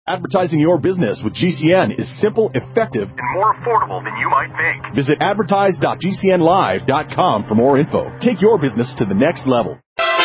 Advertising your business with GCN is simple, effective, and more affordable than you might think. Visit advertise.gcnlive.com for more info. Take your business to the next level.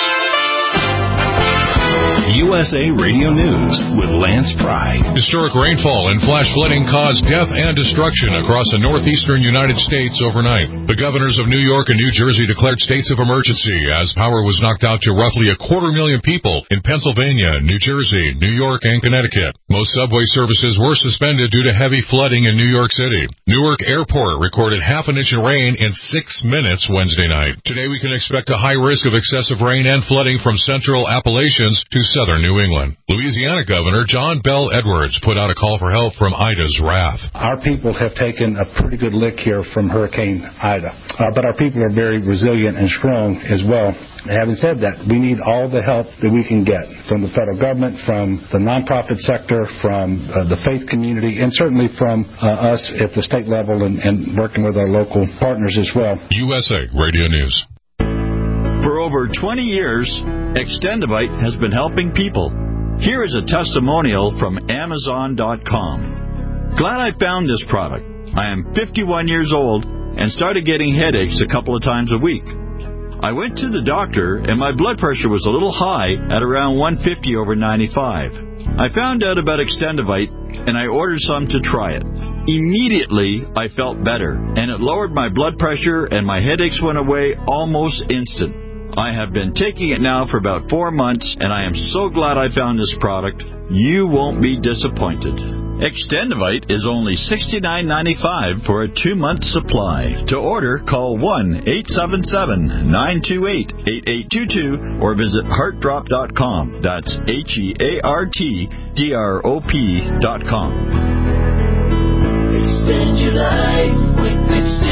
USA Radio News with Lance Pry. Historic rainfall and flash flooding caused death and destruction across the northeastern United States overnight. The governors of New York and New Jersey declared states of emergency as power was knocked out to roughly 250,000 people in Pennsylvania, New Jersey, New York, and Connecticut. Most subway services were suspended due to heavy flooding in New York City. Newark Airport recorded half an inch of rain in 6 minutes Wednesday night. Today we can expect a high risk of excessive rain and flooding from central Appalachians to southern New England. Louisiana Governor John Bell Edwards put out a call for help from Ida's wrath. Our people have taken a pretty good lick here from Hurricane Ida, but our people are very resilient and strong as well. Having said that, we need all the help that we can get from the federal government, from the nonprofit sector, from the faith community, and certainly from us at the state level and working with our local partners as well. USA Radio News. For over 20 years, Extendivite has been helping people. Here is a testimonial from Amazon.com. Glad I found this product. I am 51 years old and started getting headaches a couple of times a week. I went to the doctor and my blood pressure was a little high at around 150/95. I found out about Extendivite and I ordered some to try it. Immediately, I felt better, and it lowered my blood pressure and my headaches went away almost instant. I have been taking it now for about 4 months, and I am so glad I found this product. You won't be disappointed. Extendivite is only $69.95 for a 2-month supply. To order, call 1-877-928-8822 or visit heartdrop.com. That's HEARTDROP.com. Extend your life with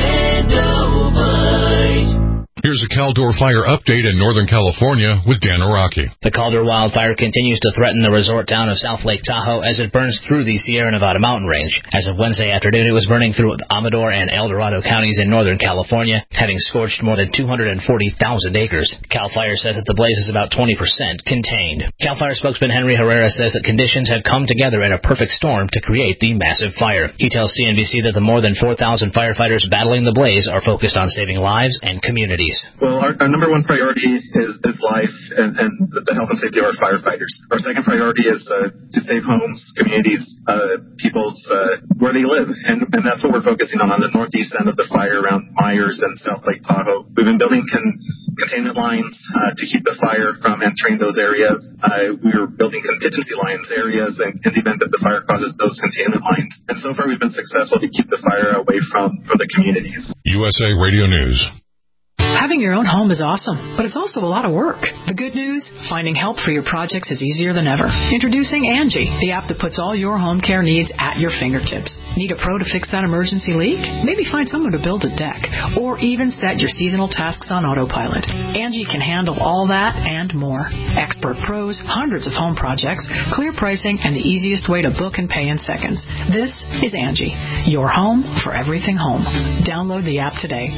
Extendivite. Here's a Caldor fire update in Northern California with Dan Araki. The Caldor wildfire continues to threaten the resort town of South Lake Tahoe as it burns through the Sierra Nevada mountain range. As of Wednesday afternoon, it was burning through Amador and El Dorado counties in Northern California, having scorched more than 240,000 acres. CAL FIRE says that the blaze is about 20% contained. CAL FIRE spokesman Henry Herrera says that conditions have come together in a perfect storm to create the massive fire. He tells CNBC that the more than 4,000 firefighters battling the blaze are focused on saving lives and communities. Well, our number one priority is life and the health and safety of our firefighters. Our second priority is to save homes, communities, people's where they live, and that's what we're focusing on the northeast end of the fire around Myers and South Lake Tahoe. We've been building containment lines to keep the fire from entering those areas. We're building contingency lines areas in the event that the fire causes those containment lines. And so far, we've been successful to keep the fire away from the communities. USA Radio News. Having your own home is awesome, but it's also a lot of work. The good news, finding help for your projects is easier than ever. Introducing Angie, the app that puts all your home care needs at your fingertips. Need a pro to fix that emergency leak? Maybe find someone to build a deck, or even set your seasonal tasks on autopilot. Angie can handle all that and more. Expert pros, hundreds of home projects, clear pricing, and the easiest way to book and pay in seconds. This is Angie, your home for everything home. Download the app today.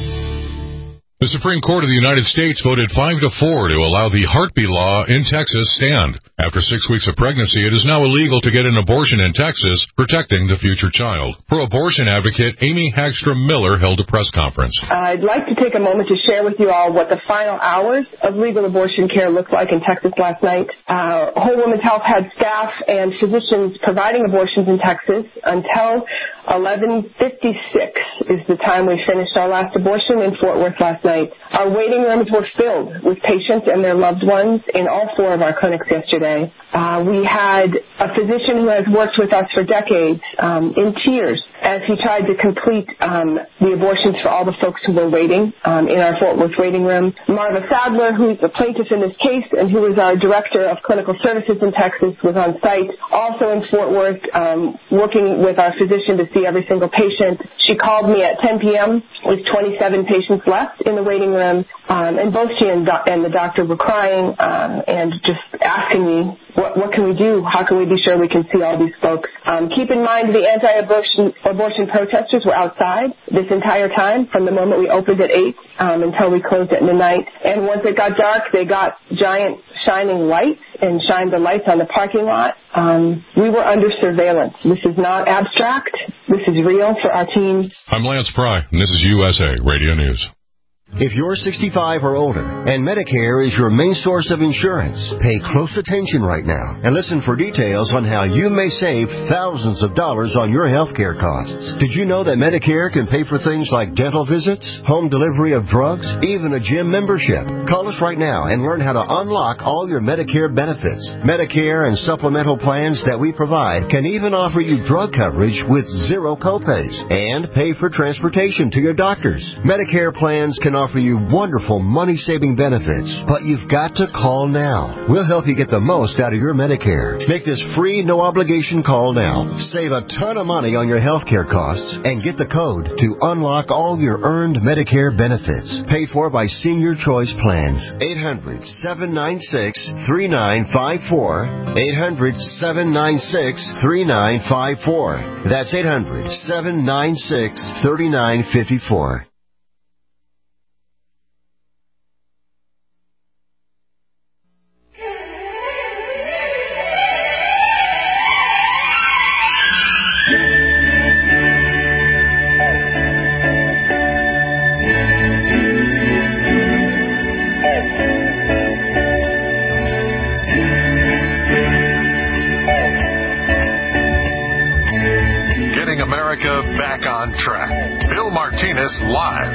The Supreme Court of the United States voted 5-4 to allow the heartbeat law in Texas stand. After 6 weeks of pregnancy, it is now illegal to get an abortion in Texas, protecting the future child. Pro-abortion advocate Amy Hagstrom Miller held a press conference. I'd like to take a moment to share with you all what the final hours of legal abortion care looked like in Texas last night. Whole Women's Health had staff and physicians providing abortions in Texas until 11:56 is the time we finished our last abortion in Fort Worth last night. Our waiting rooms were filled with patients and their loved ones in all 4 of our clinics yesterday. We had a physician who has worked with us for decades in tears as he tried to complete the abortions for all the folks who were waiting in our Fort Worth waiting room. Marva Sadler, who's the plaintiff in this case and who is our director of clinical services in Texas, was on site, also in Fort Worth, working with our physician to see every single patient. She called me at 10 p.m. with 27 patients left in the waiting room, and both she and the doctor were crying and just asking me What can we do? How can we be sure we can see all these folks? Keep in mind the anti-abortion protesters were outside this entire time from the moment we opened at 8 until we closed at midnight. And once it got dark, they got giant shining lights and shined the lights on the parking lot. We were under surveillance. This is not abstract. This is real for our team. I'm Lance Pry, and this is USA Radio News. If you're 65 or older and Medicare is your main source of insurance, pay close attention right now and listen for details on how you may save thousands of dollars on your health care costs. Did you know that Medicare can pay for things like dental visits, home delivery of drugs, even a gym membership? Call us right now and learn how to unlock all your Medicare benefits. Medicare and supplemental plans that we provide can even offer you drug coverage with zero copays and pay for transportation to your doctors. Medicare plans can offer you wonderful money-saving benefits, but you've got to call now. We'll help you get the most out of your Medicare. Make this free, no-obligation call now. Save a ton of money on your health care costs and get the code to unlock all your earned Medicare benefits. Paid for by Senior Choice Plans. 800-796-3954. 800-796-3954. That's 800-796-3954. America back on track. Bill Martinez live.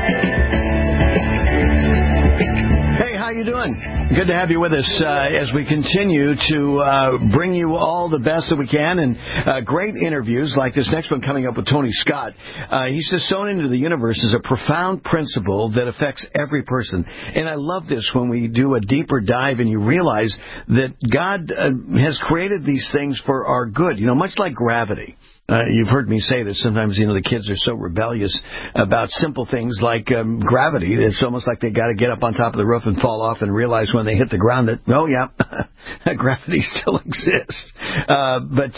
Hey, how you doing? Good to have you with us as we continue to bring you all the best that we can, and great interviews like this next one coming up with Tony Scott. He says, sown into the universe is a profound principle that affects every person. And I love this when we do a deeper dive and you realize that God has created these things for our good, much like gravity. You've heard me say that sometimes, the kids are so rebellious about simple things like gravity. It's almost like they got to get up on top of the roof and fall off and realize when they hit the ground that, oh, yeah, gravity still exists. But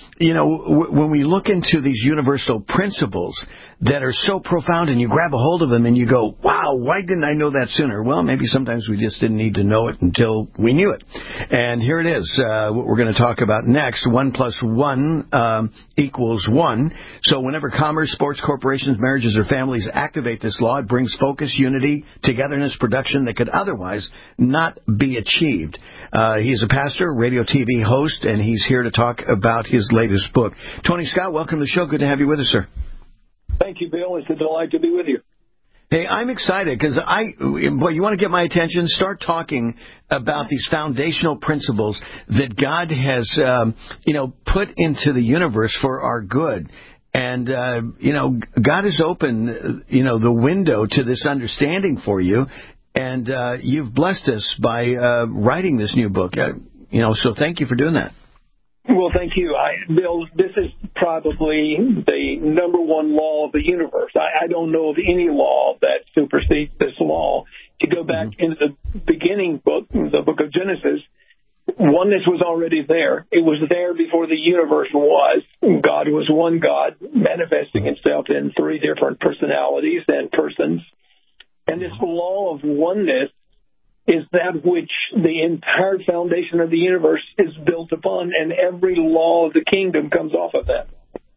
when we look into these universal principles that are so profound and you grab a hold of them and you go, wow, why didn't I know that sooner? Well, maybe sometimes we just didn't need to know it until we knew it. And here it is, what we're going to talk about next. 1 + 1 equals 1. So whenever commerce, sports, corporations, marriages, or families activate this law, it brings focus, unity, togetherness, production that could otherwise not be achieved. He's a pastor, radio TV host, and he's here to talk about his latest book. Tony Scott, welcome to the show. Good to have you with us, sir. Thank you, Bill. It's a delight to be with you. Hey, I'm excited because you want to get my attention? Start talking about these foundational principles that God has, put into the universe for our good. And, God has opened, the window to this understanding for you. And you've blessed us by writing this new book. So thank you for doing that. Well, thank you. Bill, this is probably the number one law of the universe. I don't know of any law that supersedes this law. To go back into the beginning book, the book of Genesis, oneness was already there. It was there before the universe was. God was one God, manifesting himself in three different personalities and persons. And this law of oneness is that which the entire foundation of the universe is built upon, and every law of the kingdom comes off of that.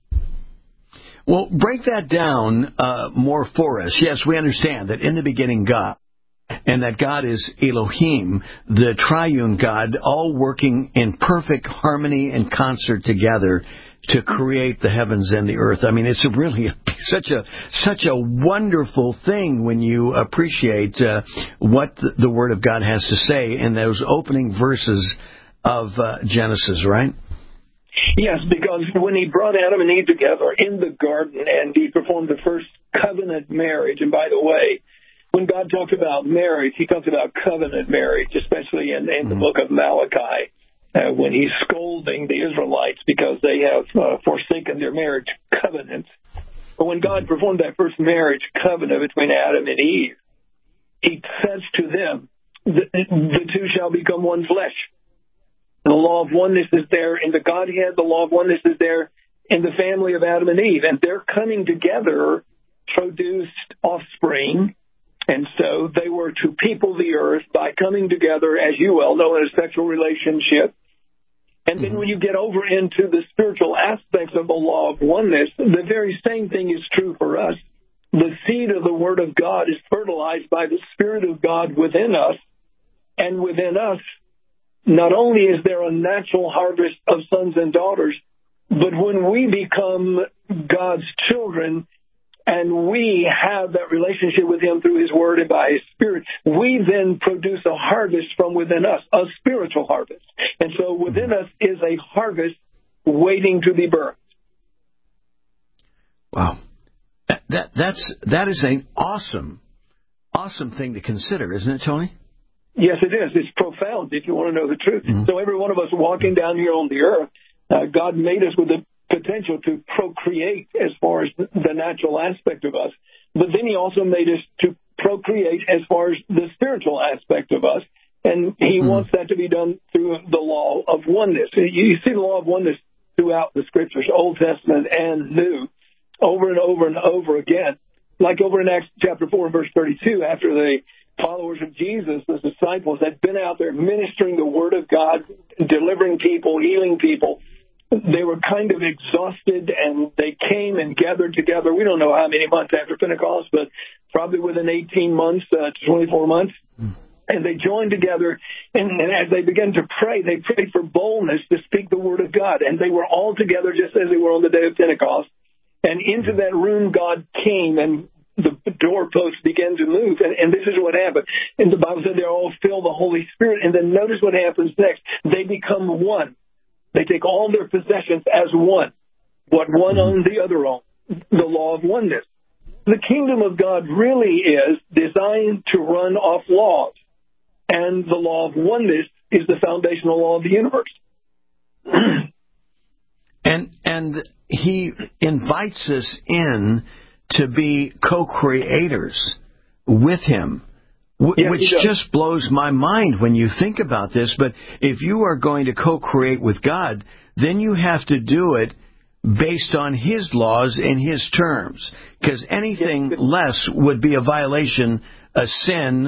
Well, break that down more for us. Yes, we understand that in the beginning God, and that God is Elohim, the triune God, all working in perfect harmony and concert together to create the heavens and the earth. I mean, it's really such a wonderful thing when you appreciate what the Word of God has to say in those opening verses of Genesis, right? Yes, because when he brought Adam and Eve together in the garden and he performed the first covenant marriage, and by the way, when God talks about marriage, he talks about covenant marriage, especially in the book of Malachi. When he's scolding the Israelites because they have forsaken their marriage covenant. But when God performed that first marriage covenant between Adam and Eve, he says to them, the two shall become one flesh. And the law of oneness is there in the Godhead. The law of oneness is there in the family of Adam and Eve. And their coming together produced offspring. And so they were to people the earth by coming together, as you well know, in a sexual relationship. And then when you get over into the spiritual aspects of the law of oneness, the very same thing is true for us. The seed of the Word of God is fertilized by the Spirit of God within us. And within us, not only is there a natural harvest of sons and daughters, but when we become God's children and we have that relationship with Him through His Word and by His Spirit, we then produce a harvest from within us, a spiritual harvest. And so within us is a harvest waiting to be birthed. Wow. That is an awesome thing to consider, isn't it, Tony? Yes, it is. It's profound if you want to know the truth. So every one of us walking down here on the earth, God made us with the potential to procreate as far as the natural aspect of us. But then He also made us to procreate as far as the spiritual aspect of us. And He wants that to be done through the law of oneness. You see the law of oneness throughout the Scriptures, Old Testament and New, over and over and over again. Like over in Acts chapter 4 and verse 32, after the followers of Jesus, the disciples, had been out there ministering the Word of God, delivering people, healing people. They were kind of exhausted, and they came and gathered together. We don't know how many months after Pentecost, but probably within 18 months to 24 months. And they joined together, and as they began to pray, they prayed for boldness to speak the Word of God. And they were all together just as they were on the day of Pentecost. And into that room God came, and the doorposts began to move. And this is what happened. And the Bible said they all filled the Holy Spirit. And then notice what happens next. They become one. They take all their possessions as one. What one owns, the other owns. The law of oneness. The kingdom of God really is designed to run off laws. And the law of oneness is the foundational law of the universe. And He invites us in to be co-creators with Him, which just blows my mind when you think about this. But if you are going to co-create with God, then you have to do it based on His laws and His terms, because anything less would be a violation, a sin,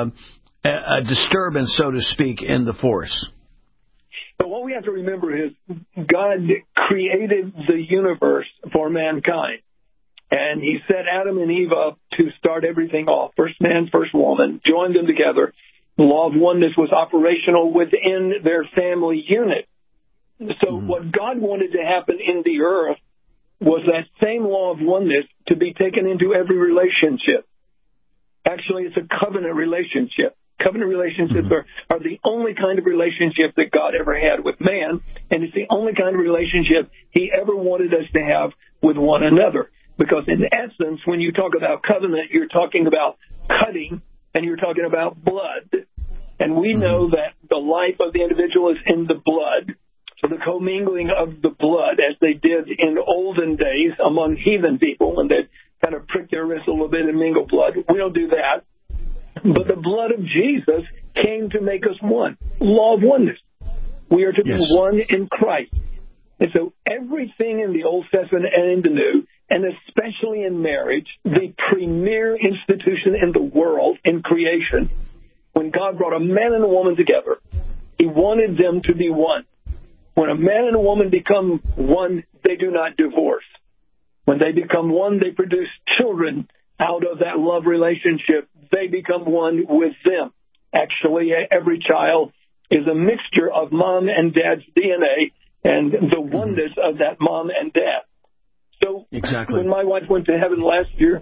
a disturbance, so to speak, in the force. But what we have to remember is God created the universe for mankind. And He set Adam and Eve up to start everything off. First man, first woman, joined them together. The law of oneness was operational within their family unit. So what God wanted to happen in the earth was that same law of oneness to be taken into every relationship. Actually, it's a covenant relationship. Covenant relationships are the only kind of relationship that God ever had with man, and it's the only kind of relationship He ever wanted us to have with one another. Because in essence, when you talk about covenant, you're talking about cutting, and you're talking about blood. And we know that the life of the individual is in the blood. So the commingling of the blood, as they did in olden days among heathen people, when they'd kind of prick their wrists a little bit and mingle blood, we don't do that. But the blood of Jesus came to make us one. Law of oneness. We are to be one in Christ. And so everything in the Old Testament and in the New, and especially in marriage, the premier institution in the world, in creation, when God brought a man and a woman together, He wanted them to be one. When a man and a woman become one, they do not divorce. When they become one, they produce children out of that love relationship. They become one with them. Actually, every child is a mixture of mom and dad's DNA and the oneness of that mom and dad. So when my wife went to heaven last year,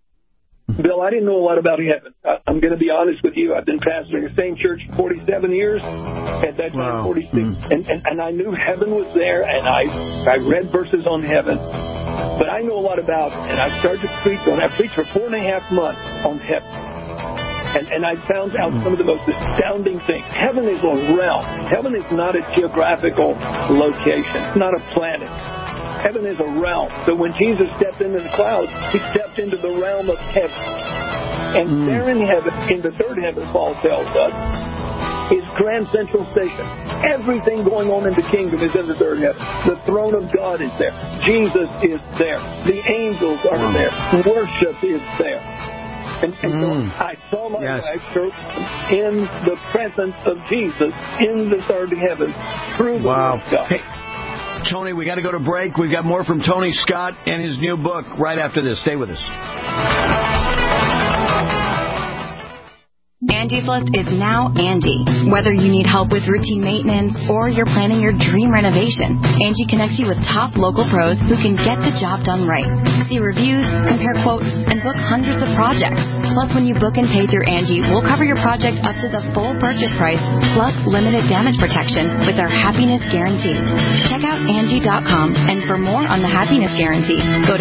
Bill, I didn't know a lot about heaven. I'm going to be honest with you. I've been pastoring the same church for 47 years. At that time, 46. And I knew heaven was there, and I read verses on heaven. But I know a lot about it, and I started to preach on it. I preached for 4.5 months on heaven. And I found out some of the most astounding things. Heaven is a realm. Heaven is not a geographical location. It's not a planet. Heaven is a realm. So when Jesus stepped into the clouds, He stepped into the realm of heaven. And there in heaven, in the third heaven, Paul tells us, is Grand Central Station. Everything going on in the kingdom is in the third heaven. The throne of God is there. Jesus is there. The angels are there. Worship is there. And so I saw my wife in the presence of Jesus in the third heaven through the Word of God. Hey, Tony, we got to go to break. We've got more from Tony Scott and his new book right after this. Stay with us. Angie's List is now Angie. Whether you need help with routine maintenance or you're planning your dream renovation, Angie connects you with top local pros who can get the job done right. See reviews, compare quotes, and book hundreds of projects. Plus, when you book and pay through Angie, we'll cover your project up to the full purchase price, plus limited damage protection with our Happiness Guarantee. Check out Angie.com, and for more on the Happiness Guarantee, go to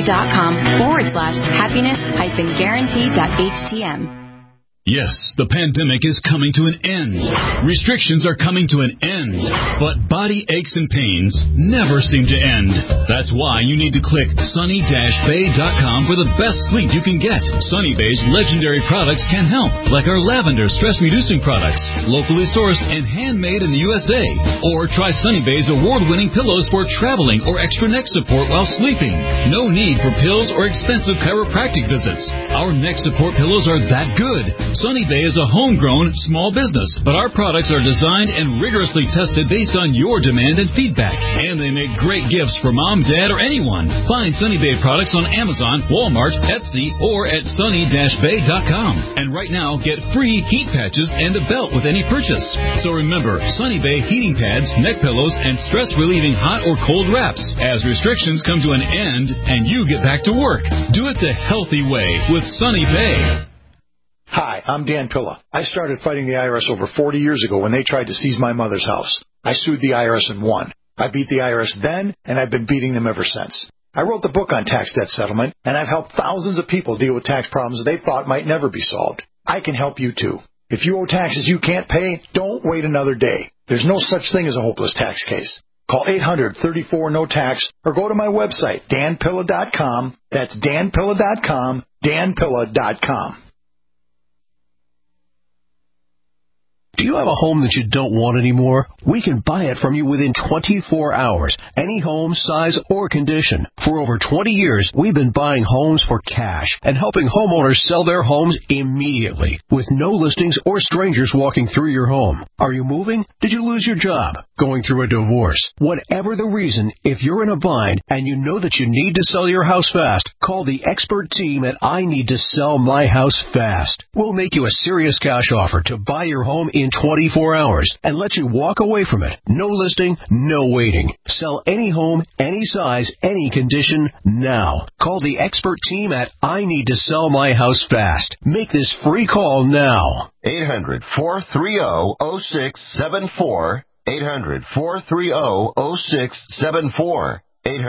Angie.com/happiness-guarantee.htm. Yes, the pandemic is coming to an end. Restrictions are coming to an end. But body aches and pains never seem to end. That's why you need to click sunny-bay.com for the best sleep you can get. Sunny Bay's legendary products can help, like our lavender stress-reducing products, locally sourced and handmade in the USA. Or try Sunny Bay's award-winning pillows for traveling or extra neck support while sleeping. No need for pills or expensive chiropractic visits. Our neck support pillows are that good. Sunny Bay is a homegrown small business, but our products are designed and rigorously tested based on your demand and feedback. And they make great gifts for mom, dad, or anyone. Find Sunny Bay products on Amazon, Walmart, Etsy, or at sunny-bay.com. And right now, get free heat patches and a belt with any purchase. So remember, Sunny Bay heating pads, neck pillows, and stress-relieving hot or cold wraps. As restrictions come to an end and you get back to work, do it the healthy way with Sunny Bay. Hi, I'm Dan Pilla. I started fighting the IRS over 40 years ago when they tried to seize my mother's house. I sued the IRS and won. I beat the IRS then, and I've been beating them ever since. I wrote the book on tax debt settlement, and I've helped thousands of people deal with tax problems they thought might never be solved. I can help you too. If you owe taxes you can't pay, don't wait another day. There's no such thing as a hopeless tax case. Call 800-34-NO-TAX or go to my website, danpilla.com. That's danpilla.com, danpilla.com. Do you have a home that you don't want anymore? We can buy it from you within 24 hours. Any home, size, or condition. For over 20 years, we've been buying homes for cash and helping homeowners sell their homes immediately with no listings or strangers walking through your home. Are you moving? Did you lose your job? Going through a divorce? Whatever the reason, if you're in a bind and you know that you need to sell your house fast, call the expert team at I Need to Sell My House Fast. We'll make you a serious cash offer to buy your home in 24 hours and let you walk away from it. No listing, no waiting. Sell any home, any size, any condition now. Call the expert team at I Need to Sell My House Fast. Make this free call now. 800-430-0674. 800-430-0674.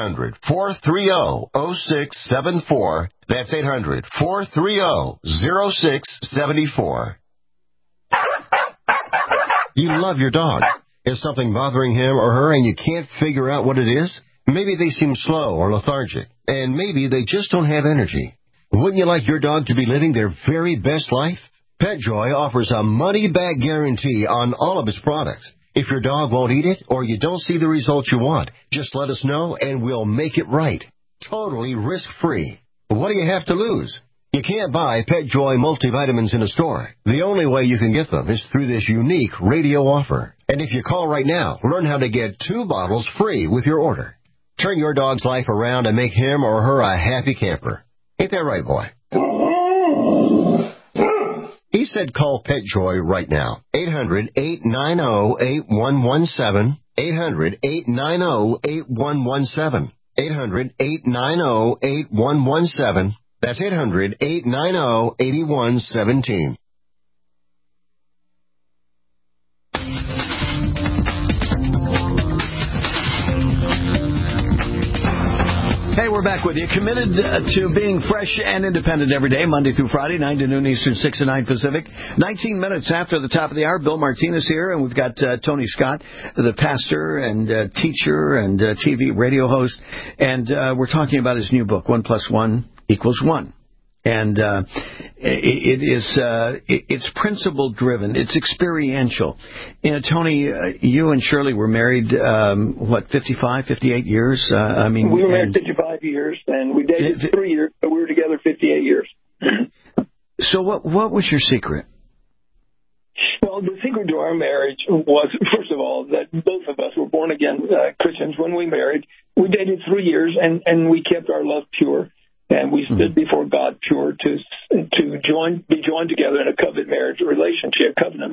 800-430-0674. That's 800-430-0674. You love your dog. Is something bothering him or her and you can't figure out what it is? Maybe they seem slow or lethargic, and maybe they just don't have energy. Wouldn't you like your dog to be living their very best life? PetJoy offers a money-back guarantee on all of its products. If your dog won't eat it or you don't see the results you want, just let us know and we'll make it right. Totally risk-free. What do you have to lose? You can't buy PetJoy multivitamins in a store. The only way you can get them is through this unique radio offer. And if you call right now, learn how to get 2 bottles free with your order. Turn your dog's life around and make him or her a happy camper. Ain't that right, boy? He said call PetJoy right now. 800-890-8117. 800-890-8117. 800-890-8117. That's 800-890-8117. Hey, we're back with you. Committed to being fresh and independent every day, Monday through Friday, 9 to noon Eastern, 6 to 9 Pacific. 19 minutes after the top of the hour, Bill Martinez here, and we've got Tony Scott, the pastor and teacher and TV radio host, and we're talking about his new book, 1 + 1 = 1. And it's principle driven. It's experiential. Tony, you and Shirley were married, 55, 58 years? We were married 55 years, and we dated 3 years, but we were together 58 years. So what was your secret? Well, the secret to our marriage was, first of all, that both of us were born-again Christians when we married. We dated 3 years, and we kept our love pure, and we stood before God pure to be joined together in a covenant marriage relationship.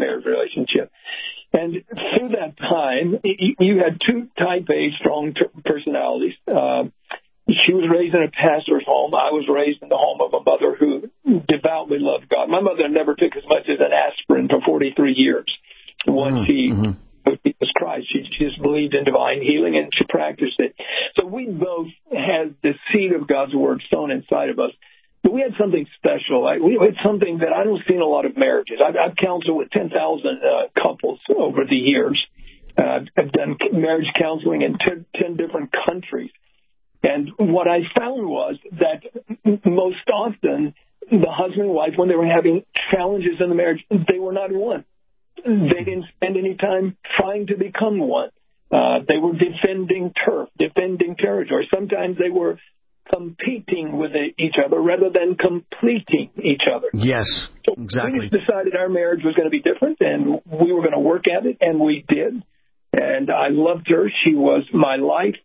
And through that time, you had two type A strong personalities. She was raised in a pastor's home. I was raised in the home of a mother who devoutly loved God. My mother never took as much as an aspirin for 43 years. Once she was Christ, she just believed in divine healing, and she practiced it. So we both had the seed of God's word sown inside of us. But we had something special. We had something that I don't see in a lot of marriages. I've counseled with 10,000 couples over the years. I've done marriage counseling in 10 different countries. And what I found was that most often the husband and wife, when they were having challenges in the marriage, they were not one. They didn't spend any time trying to become one. They were defending turf, defending territory. Sometimes they were competing with each other rather than completing each other. Yes, exactly. We just decided our marriage was going to be different, and we were going to work at it, and we did. And I loved her. She was my life.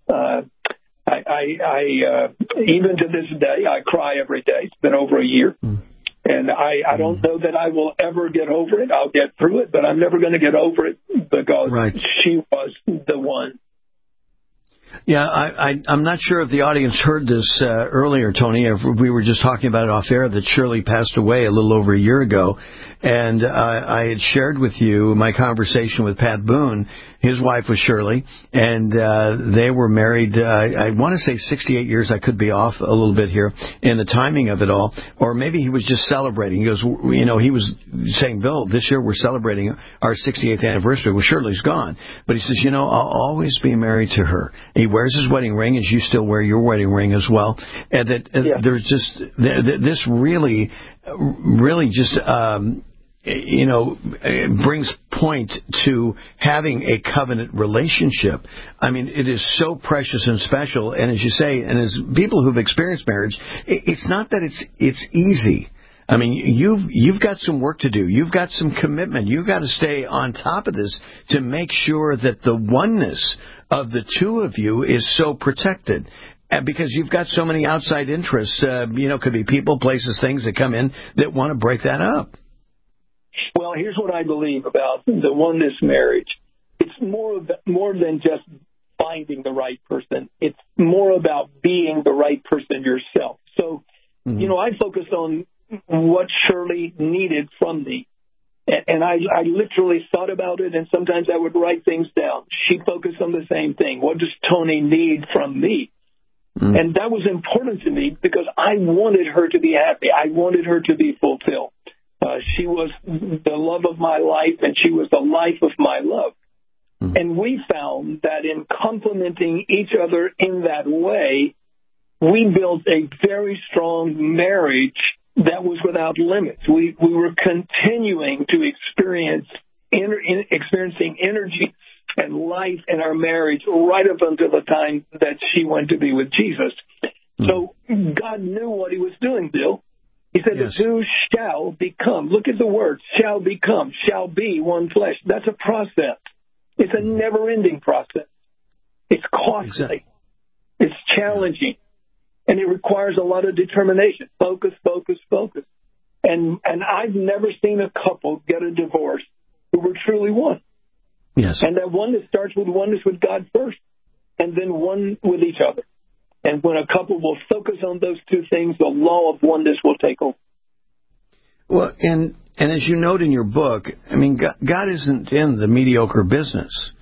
Even to this day, I cry every day. It's been over a year. And I don't know that I will ever get over it. I'll get through it, but I'm never going to get over it because she was the one. Yeah, I'm not sure if the audience heard this earlier, Tony. We were just talking about it off air that Shirley passed away a little over a year ago. And I had shared with you my conversation with Pat Boone. His wife was Shirley, and they were married, I want to say 68 years. I could be off a little bit here in the timing of it all. Or maybe he was just celebrating. He goes, he was saying, Bill, this year we're celebrating our 68th anniversary. Well, Shirley's gone. But he says, I'll always be married to her. He wears his wedding ring, as you still wear your wedding ring as well. And that there's just, this really just, brings point to having a covenant relationship. I mean, it is so precious and special. And as you say, and as people who've experienced marriage, it's not that it's easy. I mean, you've got some work to do. You've got some commitment. You've got to stay on top of this to make sure that the oneness of the two of you is so protected. Because you've got so many outside interests, could be people, places, things that come in that want to break that up. Well, here's what I believe about the oneness marriage. It's more than just finding the right person. It's more about being the right person yourself. So, I focused on what Shirley needed from me. And I literally thought about it, and sometimes I would write things down. She focused on the same thing. What does Tony need from me? And that was important to me because I wanted her to be happy. I wanted her to be fulfilled. She was the love of my life, and she was the life of my love. And we found that in complementing each other in that way, we built a very strong marriage that was without limits. We were continuing to experiencing energy and life in our marriage right up until the time that she went to be with Jesus. So God knew what he was doing, Bill. He said the two shall become. Look at the words, shall become, shall be one flesh. That's a process. It's a never-ending process. It's costly. It's challenging. And it requires a lot of determination. Focus, focus, focus. And I've never seen a couple get a divorce who were truly one. Yes. And that oneness starts with oneness with God first, and then one with each other. And when a couple will focus on those two things, the law of oneness will take over. Well, and as you note in your book, I mean, God isn't in the mediocre business.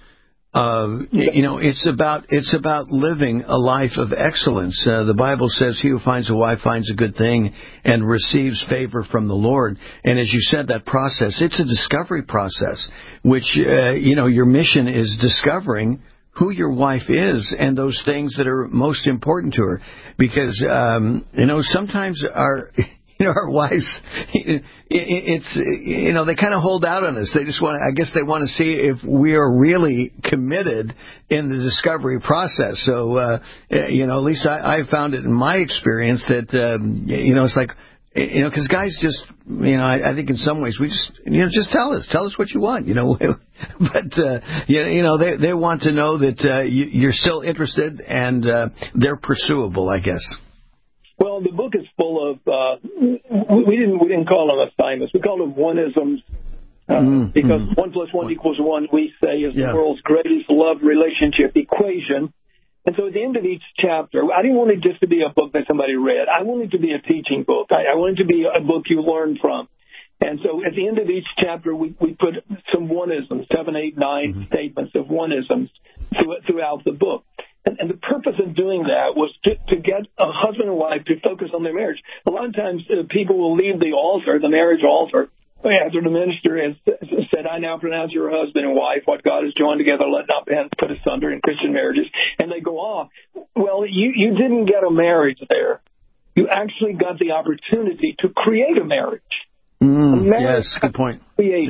It's about living a life of excellence. The Bible says, "He who finds a wife finds a good thing and receives favor from the Lord." And as you said, that process, it's a discovery process, which your mission is discovering who your wife is and those things that are most important to her. Because sometimes our wives, it's, they kind of hold out on us. They just I guess they want to see if we are really committed in the discovery process. So, at least I found it in my experience that, it's like, because guys just, I think in some ways we just tell us what you want, but, they want to know that you're still interested and they're pursuable, I guess. Well, the book is full of, we didn't call them assignments. We called them one-isms, because 1 + 1 = 1, we say, is the world's greatest love relationship equation. And so at the end of each chapter, I didn't want it just to be a book that somebody read. I wanted it to be a teaching book. I wanted it to be a book you learn from. And so at the end of each chapter, we put some one-isms, 7, 8, 9 statements of one-isms throughout the book. And the purpose of doing that was to get a husband and wife to focus on their marriage. A lot of times people will leave the altar, the marriage altar, after the minister has said, I now pronounce your husband and wife, what God has joined together, let not man put asunder in Christian marriages, and they go off. Well, you didn't get a marriage there. You actually got the opportunity to create a marriage. Yes, good point.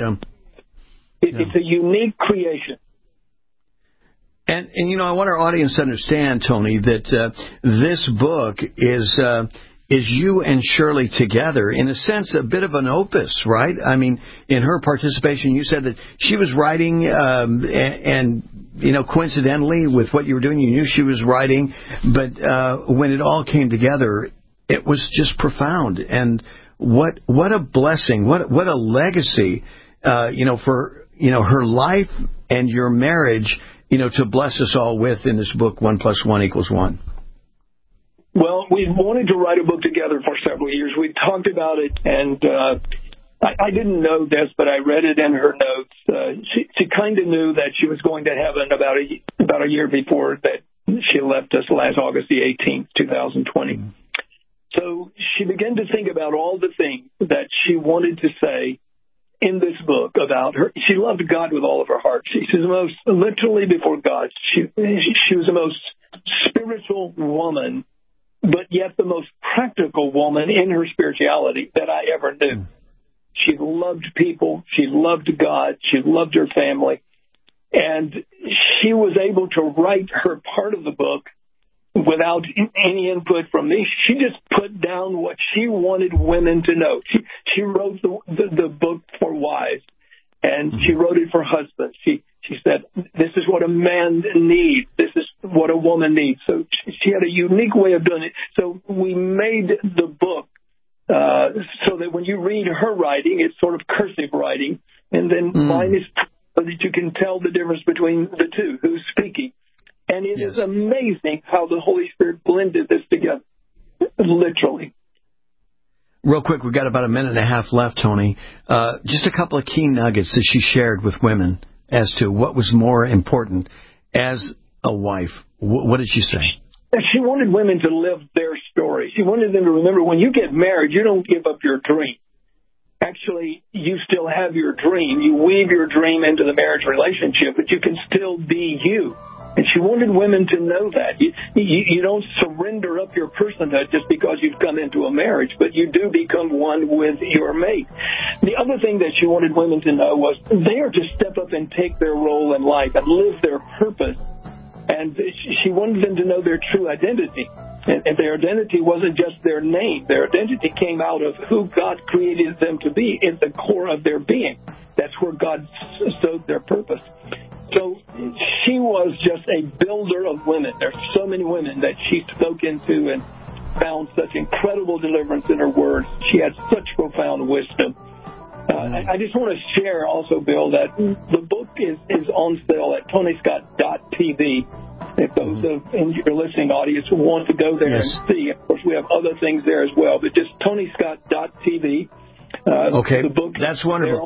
It's a unique creation. And I want our audience to understand, Tony, that this book is you and Shirley together, in a sense, a bit of an opus, right? I mean, in her participation, you said that she was writing, and coincidentally with what you were doing, you knew she was writing, but when it all came together, it was just profound. And what a blessing, what a legacy, for her life and your marriage, to bless us all with in this book, 1 + 1 = 1. Well, we wanted to write a book together for several years. We talked about it, and I didn't know this, but I read it in her notes. She kind of knew that she was going to heaven about a year before that she left us last August the 18th, 2020. So she began to think about all the things that she wanted to say in this book about her. She loved God with all of her heart. She's the most, literally before God, she was the most spiritual woman, but yet the most practical woman in her spirituality that I ever knew. She loved people. She loved God. She loved her family. And she was able to write her part of the book without any input from me. She just put down what she wanted women to know. She wrote the book for wives, and she wrote it for husbands. She said, this is what a man needs. This is what a woman needs. So she had a unique way of doing it. So we made the book so that when you read her writing, it's sort of cursive writing, and then mine is so that you can tell the difference between the two, who's speaking. And it is amazing how the Holy Spirit blended this together, literally. Real quick, we've got about a minute and a half left, Tony. Just a couple of key nuggets that she shared with women as to what was more important as a wife. What did she say? She wanted women to live their story. She wanted them to remember when you get married, you don't give up your dream. Actually, you still have your dream. You weave your dream into the marriage relationship, but you can still be you. And she wanted women to know that. You don't surrender up your personhood just because you've come into a marriage, but you do become one with your mate. The other thing that she wanted women to know was they are to step up and take their role in life and live their purpose. And she wanted them to know their true identity. And their identity wasn't just their name. Their identity came out of who God created them to be in the core of their being. That's where God sowed their purpose. So she was just a builder of women. There's so many women that she spoke into and found such incredible deliverance in her words. She had such profound wisdom. I just want to share also, Bill, that the book is on sale at TonyScott.tv. If those in your listening audience want to go there and see, of course, we have other things there as well, but just TonyScott.tv. Okay, the book that's wonderful.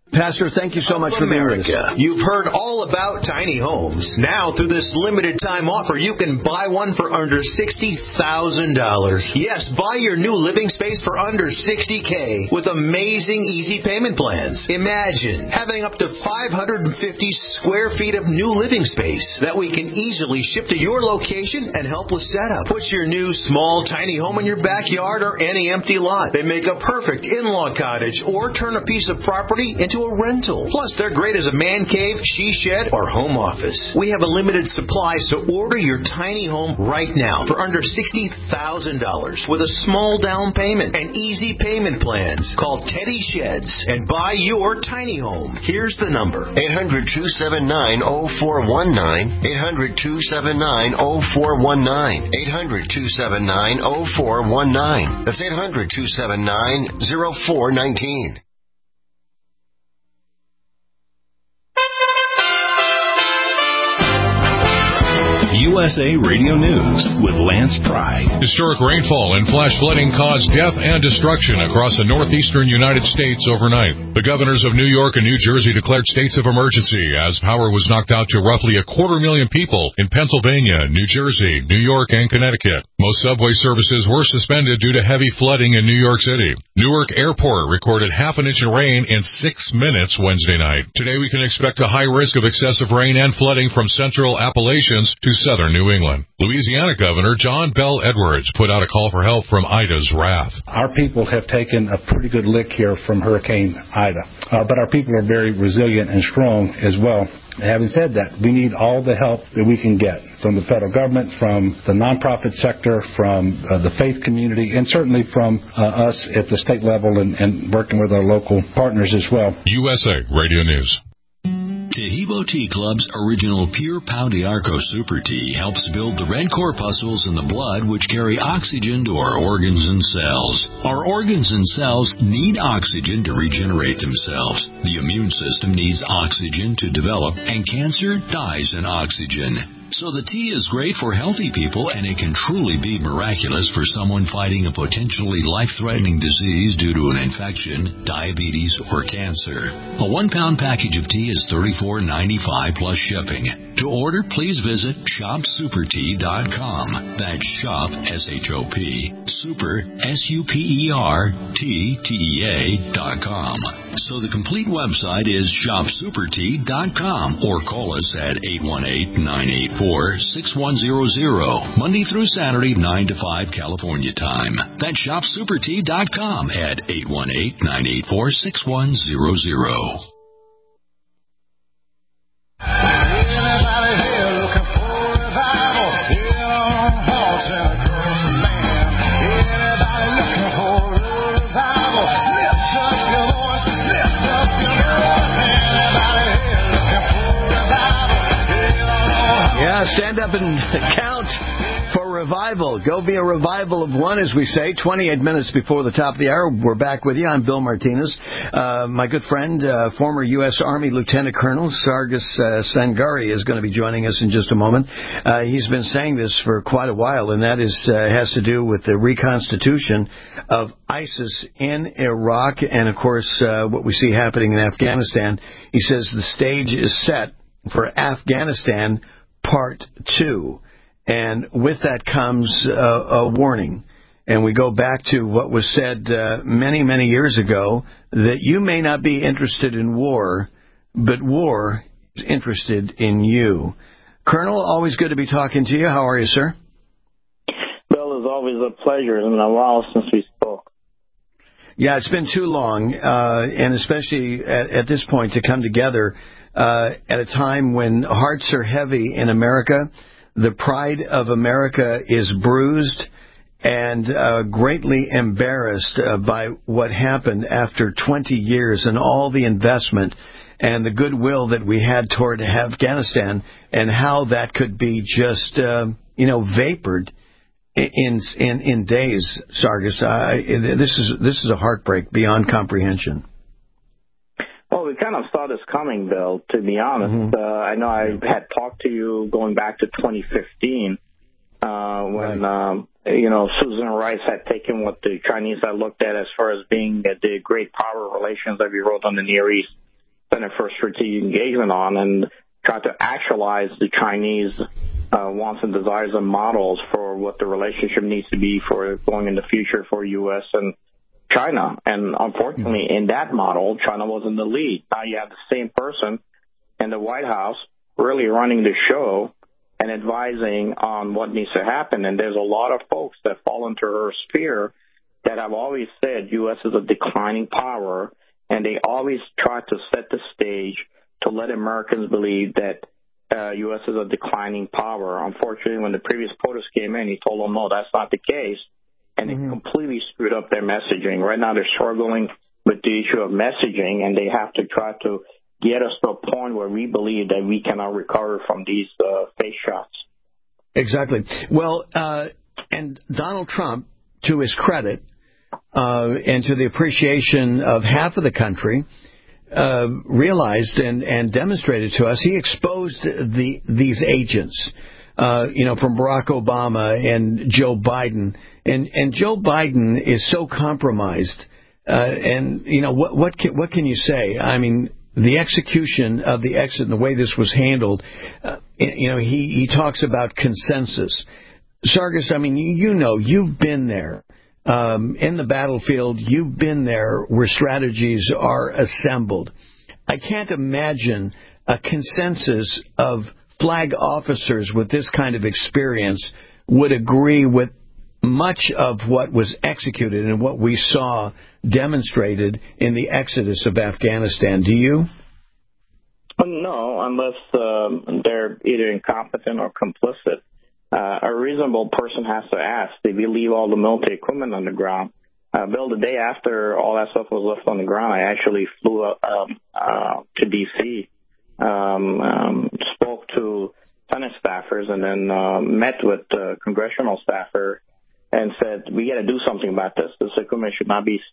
Pastor, thank you so much for being with us. You've heard all about tiny homes. Now, through this limited time offer, you can buy one for under $60,000. Yes, buy your new living space for under $60K with amazing easy payment plans. Imagine having up to 550 square feet of new living space that we can easily ship to your location and help with setup. Put your new small tiny home in your backyard or any empty lot. They make a perfect in-law cottage or turn a piece of property into a rental. Plus, they're great as a man cave, she shed, or home office. We have a limited supply, so order your tiny home right now for under $60,000 with a small down payment and easy payment plans. Call Teddy Sheds and buy your tiny home. Here's the number. 800-279-0419. 800-279-0419. 800-279-0419. That's 800-279-0419. USA Radio News with Lance Pry. Historic rainfall and flash flooding caused death and destruction across the northeastern United States overnight. The governors of New York and New Jersey declared states of emergency as power was knocked out to roughly 250,000 people in Pennsylvania, New Jersey, New York, and Connecticut. Most subway services were suspended due to heavy flooding in New York City. Newark Airport recorded half an inch of rain in 6 minutes Wednesday night. Today we can expect a high risk of excessive rain and flooding from central Appalachians to southern New England. Louisiana Governor John Bell Edwards put out a call for help from Ida's wrath. Our people have taken a pretty good lick here from Hurricane Ida, but our people are very resilient and strong as well. Having said that, we need all the help that we can get from the federal government, from the nonprofit sector, from the faith community, and certainly from us at the state level and working with our local partners as well. USA Radio News. Taheebo Tea Club's original Pure Pau d'Arco Super Tea helps build the red corpuscles in the blood which carry oxygen to our organs and cells. Our organs and cells need oxygen to regenerate themselves. The immune system needs oxygen to develop, and cancer dies in oxygen. So the tea is great for healthy people, and it can truly be miraculous for someone fighting a potentially life-threatening disease due to an infection, diabetes, or cancer. A 1-pound package of tea is $34.95 plus shipping. To order, please visit shopsupertea.com. That's shop, S-H-O-P, super, S-U-P-E-R-T-T-E-A.com. So the complete website is shopsupertea.com, or call us at 818-984-6100, Monday through Saturday, 9 to 5 California time. That's shopsupertea.com at 818-984-6100. Stand up and count for revival. Go be a revival of one, as we say. 28 minutes before the top of the hour, we're back with you. I'm Bill Martinez. My good friend, former U.S. Army Lieutenant Colonel Sargis Sangari is going to be joining us in just a moment. He's been saying this for quite a while, and that is has to do with the reconstitution of ISIS in Iraq and, of course, what we see happening in Afghanistan. He says the stage is set for Afghanistan Part 2, and with that comes a warning. And we go back to what was said many, many years ago, that you may not be interested in war, but war is interested in you. Colonel, always good to be talking to you. How are you, sir? Bill, it's always a pleasure. It's been a while since we spoke. Yeah, it's been too long, and especially at this point to come together at a time when hearts are heavy in America. The pride of America is bruised and greatly embarrassed by what happened after 20 years and all the investment and the goodwill that we had toward Afghanistan, and how that could be just, vapored in days, Sargis. This is a heartbreak beyond comprehension. Well, we kind of saw this coming, Bill, to be honest. I know I had talked to you going back to 2015 when, Susan Rice had taken what the Chinese had looked at as far as being the great power relations that we wrote on the Near East. Center for Strategic Engagement on and try to actualize the Chinese wants and desires and models for what the relationship needs to be for going in the future for U.S. and China. And unfortunately, in that model, China was in the lead. Now you have the same person in the White House really running the show and advising on what needs to happen. And there's a lot of folks that fall into her sphere that have always said U.S. is a declining power, and they always try to set the stage to let Americans believe that U.S. is a declining power. Unfortunately, when the previous POTUS came in, he told them, no, that's not the case, and it completely screwed up their messaging. Right now they're struggling with the issue of messaging, and they have to try to get us to a point where we believe that we cannot recover from these face shots. Exactly. Well, and Donald Trump, to his credit, and to the appreciation of half of the country, realized and demonstrated to us, he exposed these agents, from Barack Obama and Joe Biden. And Joe Biden is so compromised. What can you say? I mean, the execution of the exit and the way this was handled, he talks about consensus. Sargis, I mean, you've been there. In the battlefield, you've been there where strategies are assembled. I can't imagine a consensus of flag officers with this kind of experience would agree with much of what was executed and what we saw demonstrated in the exodus of Afghanistan. Do you? No, unless they're either incompetent or complicit. A reasonable person has to ask, did we leave all the military equipment on the ground? Bill, the day after all that stuff was left on the ground, I actually flew up to D.C., spoke to Senate staffers, and then met with the congressional staffer and said, we got to do something about this. This equipment should not be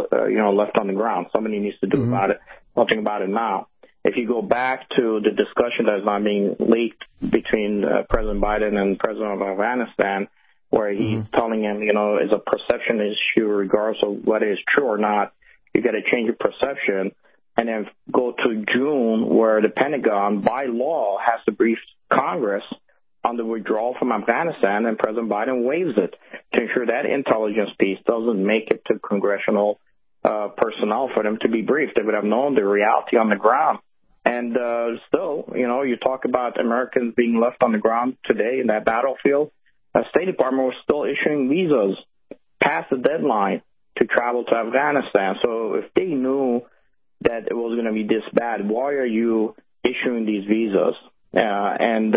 left on the ground. Somebody needs to do something about it now. If you go back to the discussion that is now being leaked between President Biden and President of Afghanistan, where he's telling him, it's a perception issue regardless of whether it's true or not, you got to change your perception. And then go to June, where the Pentagon, by law, has to brief Congress on the withdrawal from Afghanistan, and President Biden waives it to ensure that intelligence piece doesn't make it to congressional personnel for them to be briefed. They would have known the reality on the ground. And still, you talk about Americans being left on the ground today in that battlefield. The State Department was still issuing visas past the deadline to travel to Afghanistan. So if they knew that it was going to be this bad, why are you issuing these visas? And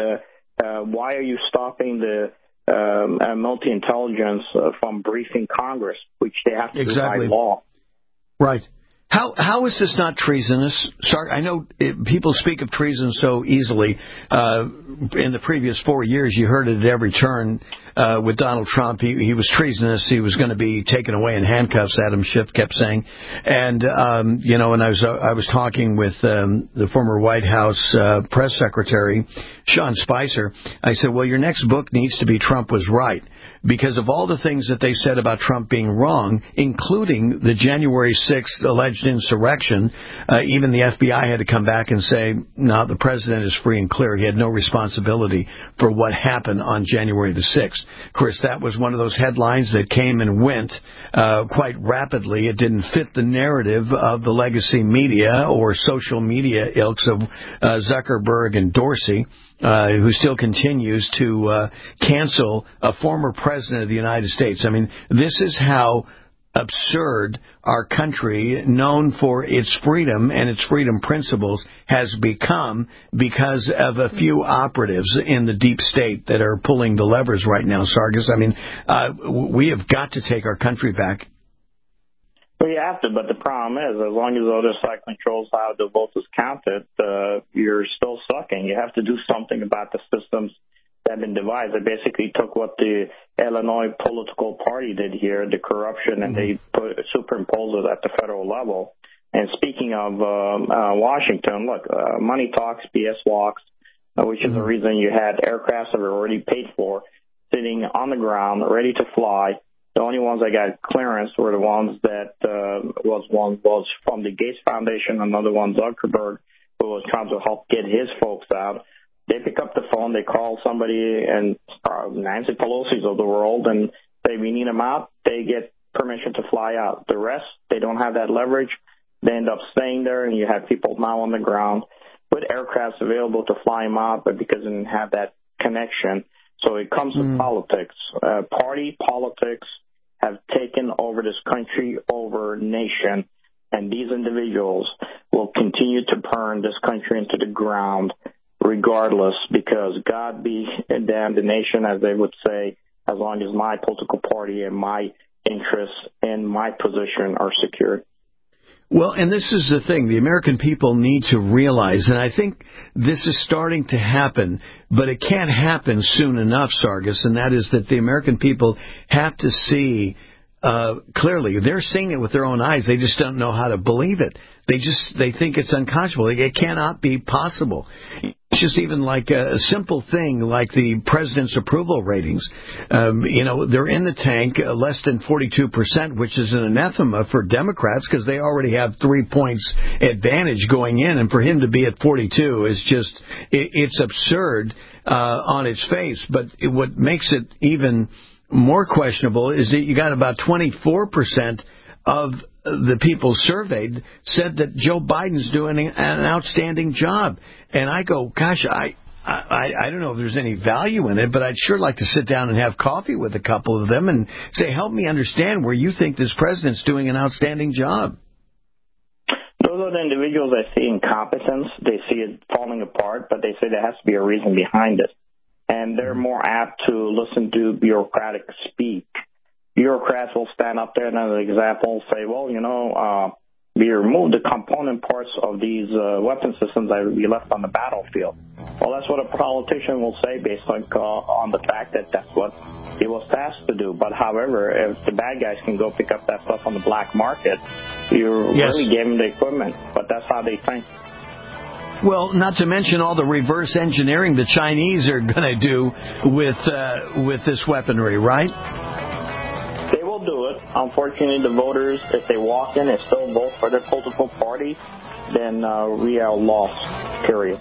why are you stopping the military intelligence from briefing Congress, which they have to do by law? Right. How is this not treasonous? Sorry, I know people speak of treason so easily. In the previous 4 years, you heard it at every turn with Donald Trump. He was treasonous. He was going to be taken away in handcuffs, Adam Schiff kept saying. And, and I was talking with the former White House press secretary, Sean Spicer. I said, well, your next book needs to be Trump Was Right, because of all the things that they said about Trump being wrong, including the January 6th alleged insurrection. Even the FBI had to come back and say, no, the president is free and clear. He had no responsibility for what happened on January the 6th. Of course, that was one of those headlines that came and went quite rapidly. It didn't fit the narrative of the legacy media or social media ilks of Zuckerberg and Dorsey, who still continues to cancel a former president of the United States. I mean, this is how absurd our country, known for its freedom and its freedom principles, has become because of a few operatives in the deep state that are pulling the levers right now, Sargis. I mean, we have got to take our country back. Well, you have to, but the problem is, as long as the other side controls how the vote is counted, you're still sucking. You have to do something about the systems that have been devised. They basically took what the Illinois political party did here, the corruption, and they superimposed it at the federal level. And speaking of Washington, look, money talks, BS walks, which is the reason you had aircrafts that were already paid for, sitting on the ground, ready to fly, The only ones that got clearance were the ones that one was from the Gates Foundation, another one Zuckerberg, who was trying to help get his folks out. They pick up the phone, they call somebody, and Nancy Pelosi's of the world, and say, we need them out. They get permission to fly out. The rest, they don't have that leverage. They end up staying there, and you have people now on the ground with aircrafts available to fly them out, but because they didn't have that connection. So it comes to politics. Party politics have taken over this country, over nation, and these individuals will continue to burn this country into the ground regardless, because God be damned the nation, as they would say, as long as my political party and my interests and my position are secured. Well, and this is the thing. The American people need to realize, and I think this is starting to happen, but it can't happen soon enough, Sargis, and that is that the American people have to see clearly. They're seeing it with their own eyes. They just don't know how to believe it. They think it's unconscionable. It cannot be possible. It's just even like a simple thing like the president's approval ratings. They're in the tank, less than 42%, which is an anathema for Democrats because they already have 3 points advantage going in. And for him to be at 42 is just, it's absurd on its face. But what makes it even more questionable is that you got about 24% of the people surveyed said that Joe Biden's doing an outstanding job. And I go, gosh, I don't know if there's any value in it, but I'd sure like to sit down and have coffee with a couple of them and say, help me understand where you think this president's doing an outstanding job. Those are the individuals that see incompetence. They see it falling apart, but they say there has to be a reason behind it. And they're more apt to listen to bureaucratic speak. Bureaucrats will stand up there and, as an example, say, well, we removed the component parts of these weapon systems that we left on the battlefield. Well, that's what a politician will say based on the fact that that's what he was tasked to do. But, however, if the bad guys can go pick up that stuff on the black market, you really gave them the equipment. But that's how they think. Well, not to mention all the reverse engineering the Chinese are going to do with this weaponry, right? They will do it. Unfortunately, the voters, if they walk in and still vote for their political party, then we are lost, period.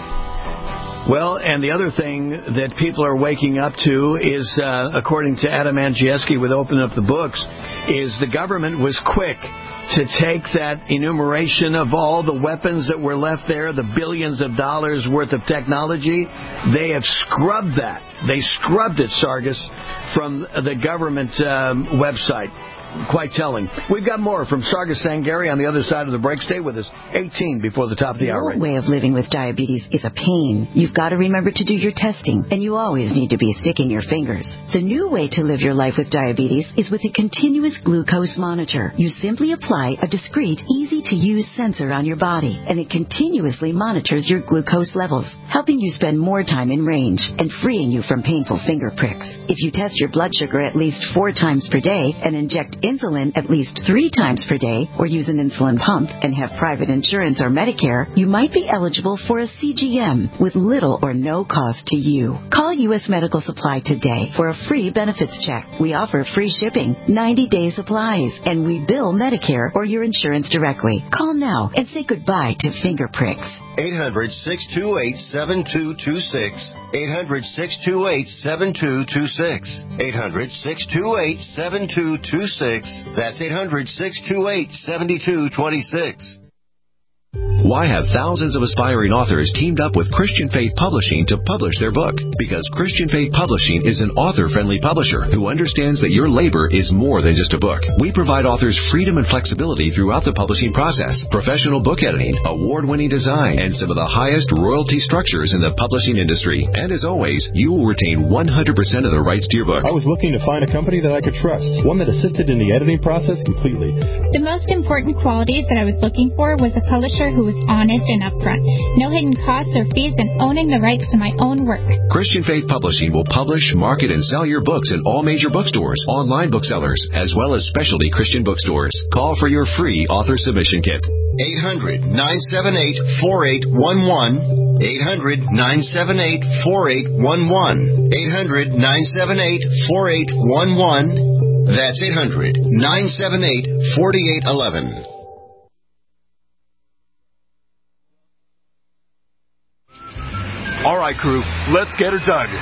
Well, and the other thing that people are waking up to is, according to Adam Andrzejewski with Open Up the Books, is the government was quick to take that enumeration of all the weapons that were left there, the billions of dollars worth of technology. They have scrubbed that. They scrubbed it, Sargis, from the government website. Quite telling. We've got more from Sargis Sangari on the other side of the break. Stay with us. 18 before the top of the hour. The old way of living with diabetes is a pain. You've got to remember to do your testing, and you always need to be sticking your fingers. The new way to live your life with diabetes is with a continuous glucose monitor. You simply apply a discreet, easy-to-use sensor on your body, and it continuously monitors your glucose levels, helping you spend more time in range and freeing you from painful finger pricks. If you test your blood sugar at least 4 times per day and inject insulin at least 3 times per day, or use an insulin pump and have private insurance or Medicare, you might be eligible for a CGM with little or no cost to you. Call U.S. Medical Supply today for a free benefits check. We offer free shipping, 90-day supplies, and we bill Medicare or your insurance directly. Call now and say goodbye to finger pricks. 800-628-7226. 800-628-7226. 800-628-7226. That's 800-628-7226. Why have thousands of aspiring authors teamed up with Christian Faith Publishing to publish their book? Because Christian Faith Publishing is an author-friendly publisher who understands that your labor is more than just a book. We provide authors freedom and flexibility throughout the publishing process, professional book editing, award-winning design, and some of the highest royalty structures in the publishing industry. And as always, you will retain 100% of the rights to your book. I was looking to find a company that I could trust, one that assisted in the editing process completely. The most important qualities that I was looking for was a publisher who was honest and upfront, no hidden costs or fees, and owning the rights to my own work. Christian Faith Publishing will publish, market, and sell your books in all major bookstores, online booksellers, as well as specialty Christian bookstores. Call for your free author submission kit. 800-978-4811. 800-978-4811. 800-978-4811. That's 800-978-4811. All right, crew, let's get her done.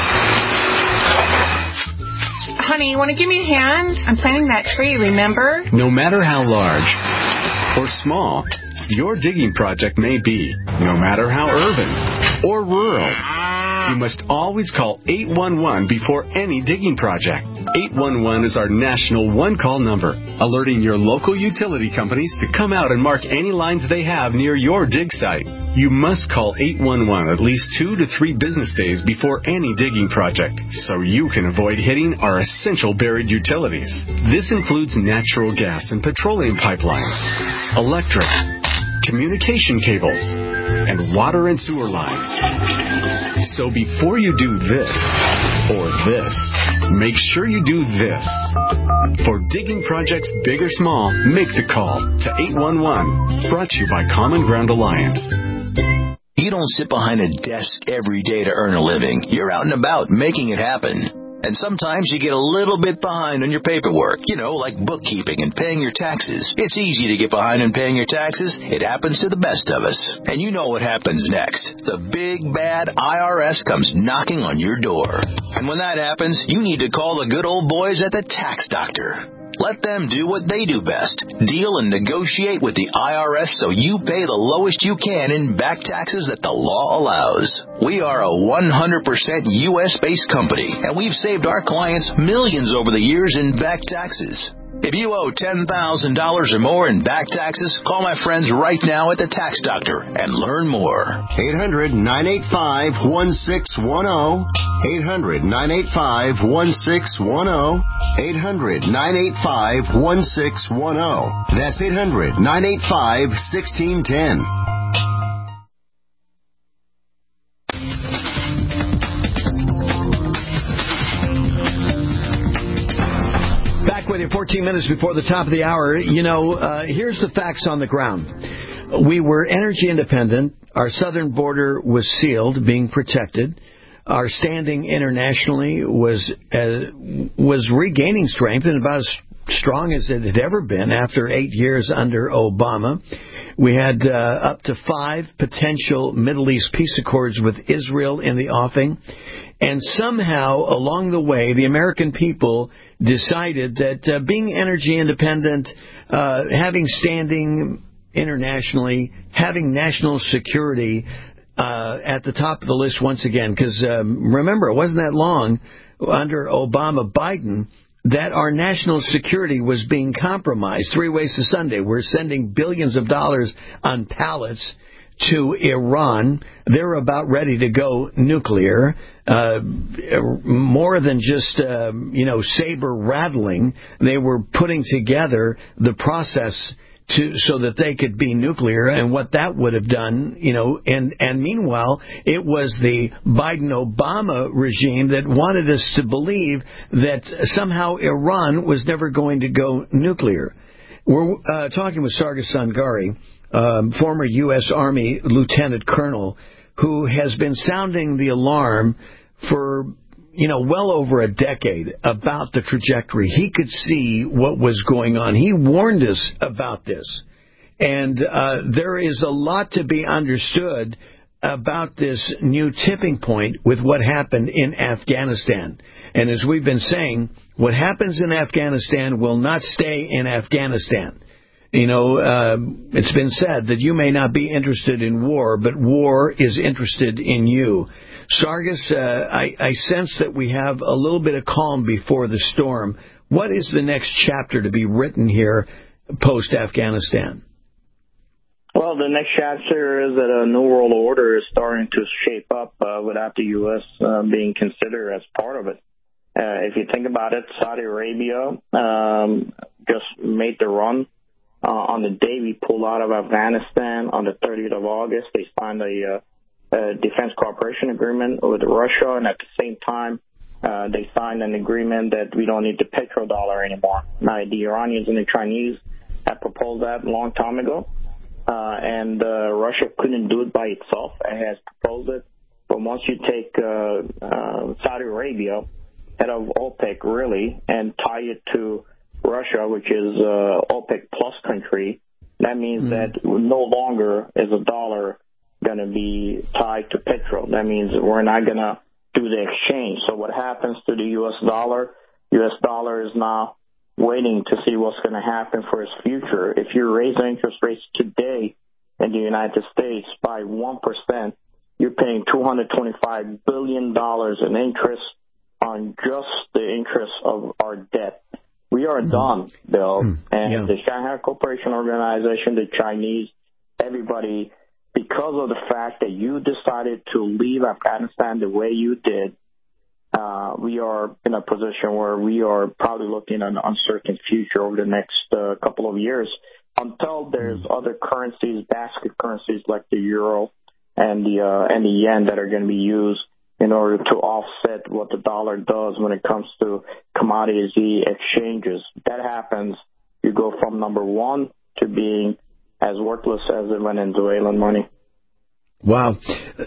Honey, you want to give me a hand? I'm planting that tree, remember? No matter how large or small your digging project may be, no matter how urban or rural, you must always call 811 before any digging project. 811 is our national one-call number, alerting your local utility companies to come out and mark any lines they have near your dig site. You must call 811 at least 2 to 3 business days before any digging project, so you can avoid hitting our essential buried utilities. This includes natural gas and petroleum pipelines, electric, communication cables, and water and sewer lines. So before you do this or this, make sure you do this. For digging projects big or small, make the call to 811. Brought to you by Common Ground Alliance. You don't sit behind a desk every day to earn a living. You're out and about making it happen. And sometimes you get a little bit behind on your paperwork, like bookkeeping and paying your taxes. It's easy to get behind on paying your taxes. It happens to the best of us. And you know what happens next. The big, bad IRS comes knocking on your door. And when that happens, you need to call the good old boys at the Tax Doctor. Let them do what they do best. Deal and negotiate with the IRS so you pay the lowest you can in back taxes that the law allows. We are a 100% U.S.-based company, and we've saved our clients millions over the years in back taxes. If you owe $10,000 or more in back taxes, call my friends right now at the Tax Doctor and learn more. 800-985-1610. 800-985-1610. 800-985-1610. That's 800-985-1610. With you 14 minutes before the top of the hour. Here's the facts on the ground. We were energy independent. Our southern border was sealed, being protected. Our standing internationally was regaining strength and about as strong as it had ever been after 8 years under Obama. We had up to 5 potential Middle East peace accords with Israel in the offing. And somehow, along the way, the American people decided that being energy independent, having standing internationally, having national security at the top of the list once again, because remember, it wasn't that long under Obama-Biden that our national security was being compromised. 3 ways to Sunday. We're sending billions of dollars on pallets to Iran. They're about ready to go nuclear. More than just, saber rattling. They were putting together the process so that they could be nuclear, and what that would have done, and meanwhile, it was the Biden-Obama regime that wanted us to believe that somehow Iran was never going to go nuclear. We're talking with Sargis Sangari, former U.S. Army lieutenant colonel, who has been sounding the alarm for, well over a decade about the trajectory. He could see what was going on. He warned us about this. And there is a lot to be understood about this new tipping point with what happened in Afghanistan. And as we've been saying, what happens in Afghanistan will not stay in Afghanistan. It's been said that you may not be interested in war, but war is interested in you. Sargis, I sense that we have a little bit of calm before the storm. What is the next chapter to be written here post-Afghanistan? Well, the next chapter is that a new world order is starting to shape up without the U.S. being considered as part of it. If you think about it, Saudi Arabia just made the run. On the day we pulled out of Afghanistan, on the 30th of August, they signed a defense cooperation agreement with Russia, and at the same time, they signed an agreement that we don't need the petrodollar anymore. Now, the Iranians and the Chinese had proposed that a long time ago, and Russia couldn't do it by itself. It has proposed it, but once you take Saudi Arabia head of OPEC, really, and tie it to Russia, which is OPEC plus country, that means that no longer is a dollar going to be tied to petrol. That means we're not going to do the exchange. So what happens to the U.S. dollar? U.S. dollar is now waiting to see what's going to happen for its future. If you raise interest rates today in the United States by 1%, you're paying $225 billion in interest on just the interest of our debt. We are done, Bill. And the Shanghai Cooperation Organization, the Chinese, everybody, because of the fact that you decided to leave Afghanistan the way you did, we are in a position where we are probably looking at an uncertain future over the next couple of years until there's other currencies, basket currencies like the euro and the yen that are going to be used in order to offset what the dollar does when it comes to commodities exchanges. That happens, you go from number one to being as worthless as the Venezuelan money. Wow.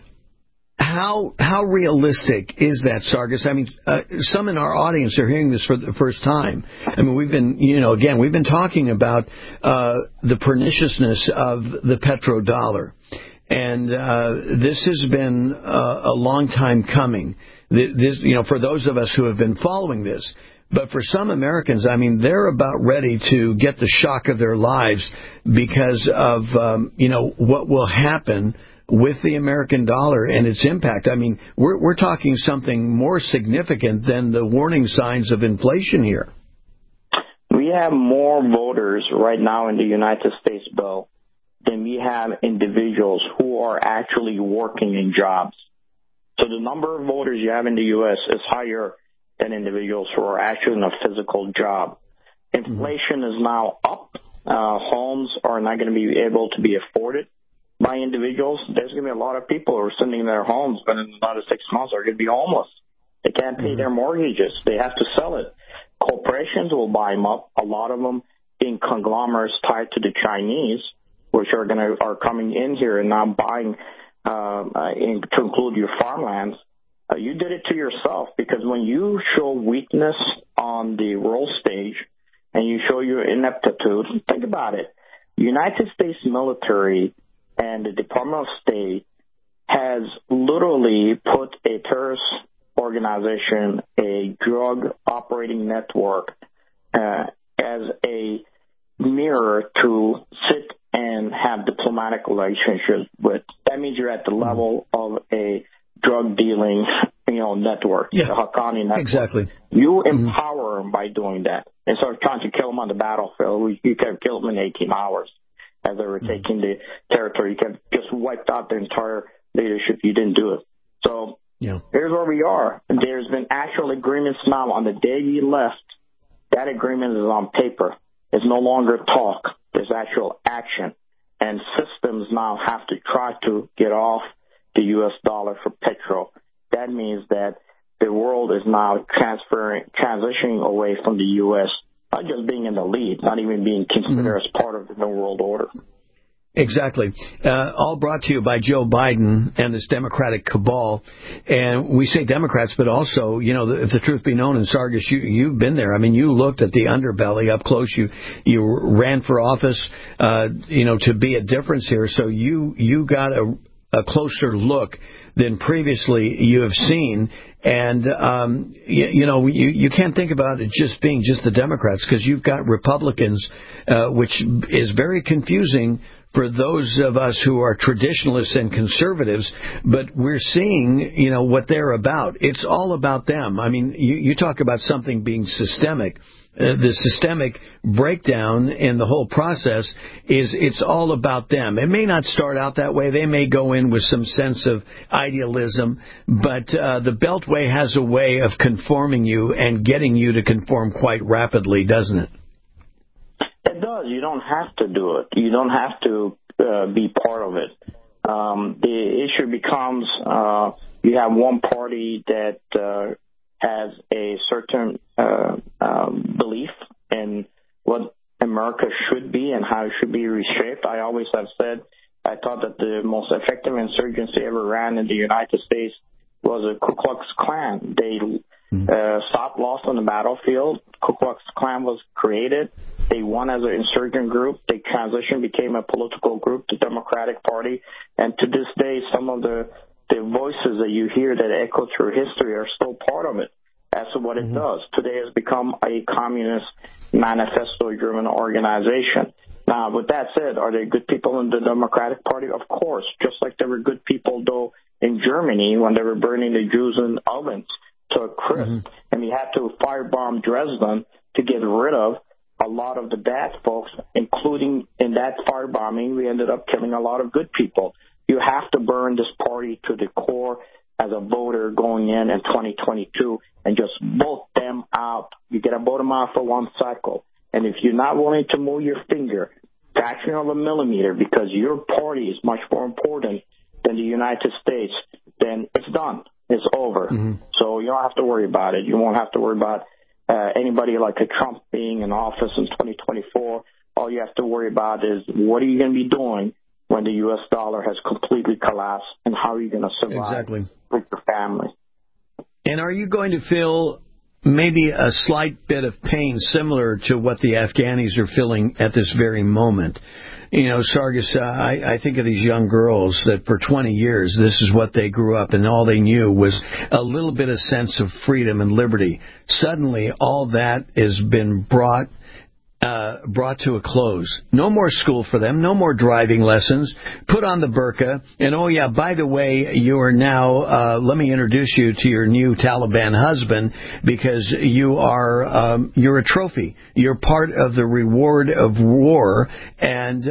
How realistic is that, Sargis? I mean, some in our audience are hearing this for the first time. I mean, we've been talking about the perniciousness of the petrodollar. And this has been a long time coming. This, for those of us who have been following this, but for some Americans, I mean, they're about ready to get the shock of their lives because of what will happen with the American dollar and its impact. I mean, we're talking something more significant than the warning signs of inflation here. We have more voters right now in the United States, Bill, than we have individuals who are actually working in jobs. So the number of voters you have in the U.S. is higher than individuals who are actually in a physical job. Inflation is now up. Homes are not going to be able to be afforded by individuals. There's going to be a lot of people who are sitting in their homes, but in another 6 months are going to be homeless. They can't pay their mortgages. They have to sell it. Corporations will buy them up, a lot of them being conglomerates tied to the Chinese, which are coming in here and now buying to include your farmlands. You did it to yourself, because when you show weakness on the world stage and you show your ineptitude, think about it. The United States military and the Department of State has literally put a terrorist organization, a drug operating network, as a mirror to sit and have diplomatic relationships with. That means you're at the level of a drug dealing, network, the Haqqani network. Exactly. You empower them by doing that. Instead of trying to kill them on the battlefield, you can kill them in 18 hours as they were taking the territory. You can just wiped out the entire leadership. You didn't do it. So here's where we are. There's been actual agreements now. On the day we left, that agreement is on paper. It's no longer talk. There's actual action. And systems now have to try to get off the U.S. dollar for petrol. That means that the world is now transitioning away from the U.S., not just being in the lead, not even being considered as part of the New World Order. Exactly. All brought to you by Joe Biden and this Democratic cabal. And we say Democrats, but also, if the truth be known, and Sargis, you've been there. I mean, you looked at the underbelly up close. You ran for office, to be a difference here. So you got a closer look than previously you have seen. And, you can't think about it just being just the Democrats, because you've got Republicans, which is very confusing for those of us who are traditionalists and conservatives, but we're seeing, what they're about. It's all about them. I mean, you talk about something being systemic. The systemic breakdown in the whole process it's all about them. It may not start out that way. They may go in with some sense of idealism, but the Beltway has a way of conforming you and getting you to conform quite rapidly, doesn't it? It does. You don't have to do it. You don't have to be part of it. The issue becomes you have one party that has a certain belief in what America should be and how it should be reshaped. I always have said I thought that the most effective insurgency ever ran in the United States was a Ku Klux Klan. They South lost on the battlefield. Ku Klux Klan was created. They won as an insurgent group. They transitioned, became a political group, the Democratic Party. And to this day, some of the voices that you hear that echo through history are still part of it. That's what it does. Today has become a communist manifesto-driven organization. Now, with that said, are there good people in the Democratic Party? Of course, just like there were good people, though, in Germany when they were burning the Jews in ovens to a crisp. And we had to firebomb Dresden to get rid of a lot of the bad folks, including in that firebombing, we ended up killing a lot of good people. You have to burn this party to the core as a voter going in 2022 and just vote them out. You got to vote them out for one cycle. And if you're not willing to move your finger, fraction of a millimeter, because your party is much more important than the United States, then it's done. It's over. So you don't have to worry about it. You won't have to worry about anybody like a Trump being in office in 2024. All you have to worry about is what are you going to be doing when the U.S. dollar has completely collapsed, and how are you going to survive with your family? And are you going to feel maybe a slight bit of pain similar to what the Afghanis are feeling at this very moment? You know, Sargis, I think of these young girls that for 20 years, this is what they grew up, and all they knew was a little bit of sense of freedom and liberty. Suddenly, all that has been brought to a close. No more school for them, no more driving lessons. Put on the burqa, and oh yeah, by the way, you are now, let me introduce you to your new Taliban husband, because you are, you're a trophy. You're part of the reward of war, and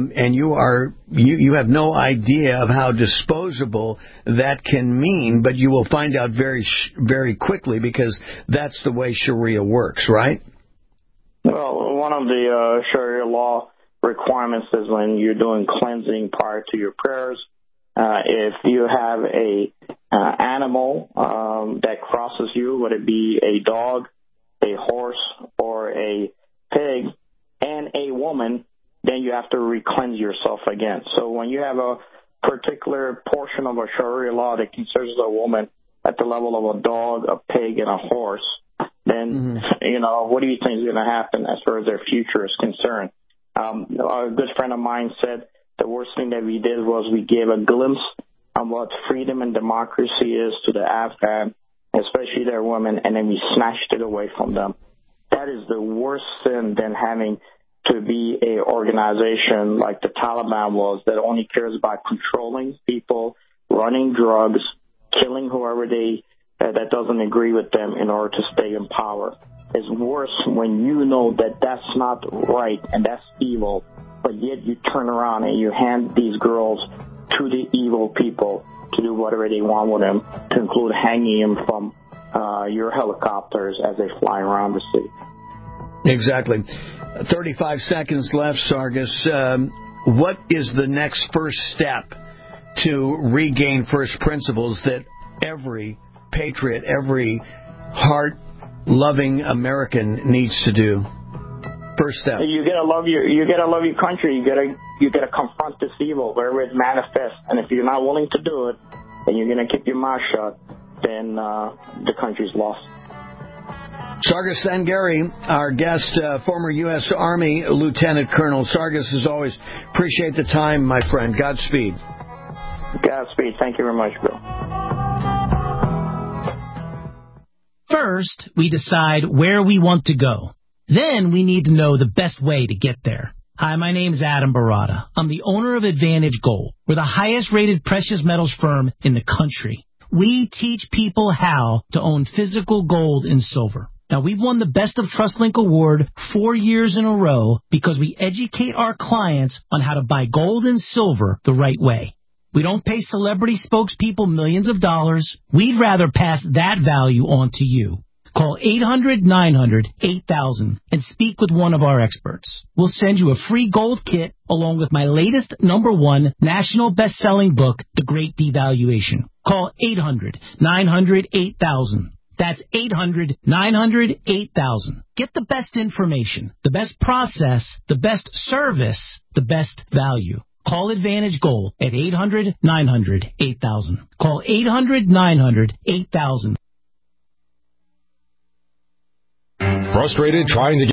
you have no idea of how disposable that can mean, but you will find out very quickly, because that's the way Sharia works, right? Well, one of the Sharia law requirements is when you're doing cleansing prior to your prayers. If you have a animal that crosses you, whether it be a dog, a horse, or a pig, and a woman, then you have to re-cleanse yourself again. So when you have a particular portion of a Sharia law that considers a woman at the level of a dog, a pig, and a horse, then, you know, what do you think is going to happen as far as their future is concerned? A good friend of mine said the worst thing that we did was we gave a glimpse of what freedom and democracy is to the Afghan, especially their women, and then we snatched it away from them. That is the worst sin than having to be an organization like the Taliban was, that only cares about controlling people, running drugs, killing whoever that doesn't agree with them in order to stay in power. It's worse when you know that that's not right and that's evil, but yet you turn around and you hand these girls to the evil people to do whatever they want with them, to include hanging them from your helicopters as they fly around the city. Exactly. 35 seconds left, Sargis. What is the next first step to regain first principles that every patriot, every heart-loving American needs to do? First step. You gotta love your country. You gotta confront this evil wherever it manifests. And if you're not willing to do it, and you're gonna keep your mouth shut, then the country's lost. Sargis Sangari, our guest, former U.S. Army Lieutenant Colonel. Sargis, as always, appreciate the time, my friend. Godspeed. Godspeed. Thank you very much, Bill. First, we decide where we want to go. Then we need to know the best way to get there. Hi, my name's Adam Barada. I'm the owner of Advantage Gold. We're the highest-rated precious metals firm in the country. We teach people how to own physical gold and silver. Now, we've won the Best of TrustLink Award 4 years in a row because we educate our clients on how to buy gold and silver the right way. We don't pay celebrity spokespeople millions of dollars. We'd rather pass that value on to you. Call 800-900-8000 and speak with one of our experts. We'll send you a free gold kit along with my latest #1 national best-selling book, The Great Devaluation. Call 800-900-8000. That's 800-900-8000. Get the best information, the best process, the best service, the best value. Call Advantage Gold at 800-900-8000. Call 800-900-8000. Frustrated trying to